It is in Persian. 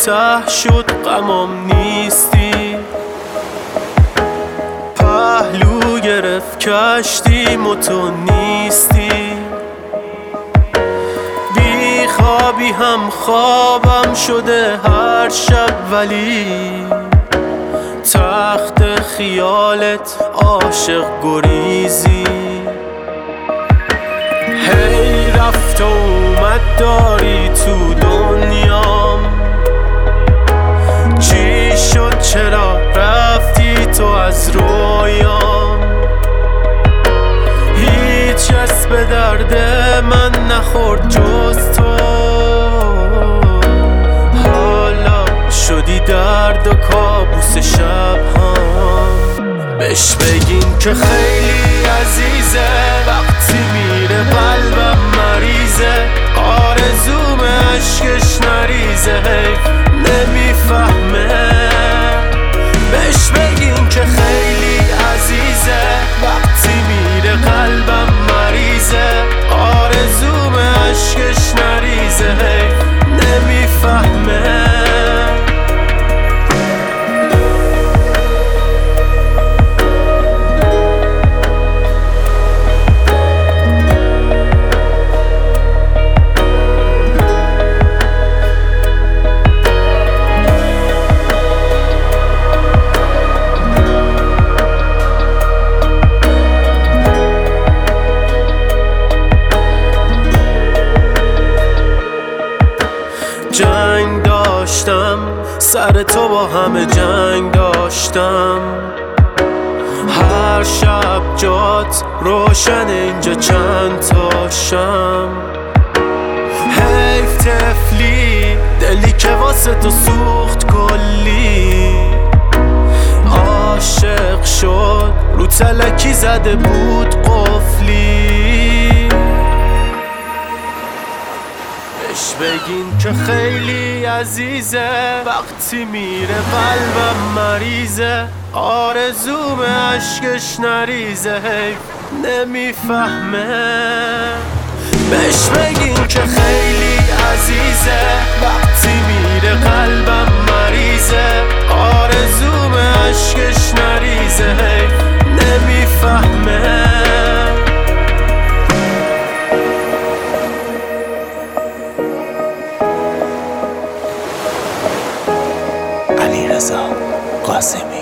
ته شد غمم نیستی، پهلو گرفت کشتیم و تو نیستی. بی خوابی هم خوابم شده هر شب، ولی تخت خیالت عاشق گریزی. هی رفت و اومد داری تو دنیام، چی شد چرا رفتی تو از رویام؟ هیچ کس به درد من نخورد جز تو، حالا شدی درد و کابوس شب هم. بهش بگین که خیلی عزیزه، وقتی میره قلبم مریضه، آرزوم عشقش نریزه، حیف نمیفهمه. بهش بگین که خیلی عزیزه، وقتی میره قلبم مریضه، آرزوم عشقش نریزه، حیف نمیفهمه. جنگ داشتم سر تو، با همه جنگ داشتم، هر شب جات روشن اینجا چند تاشم. حیف طفلی دلی که واسه تو سوخت کلی، عاشق شد رو تلکی زده بود قفلی. بهش بگین که خیلی عزیزه، وقتی میره قلبم مریضه، آرزوم عشقش نریزه، حیف نمیفهمه. بهش بگین که خیلی عزیزه، وقتی میره قلبم مریضه، آرزوم عشقش نریزه، حیف نمیفهمه. علیرضا قاسمی.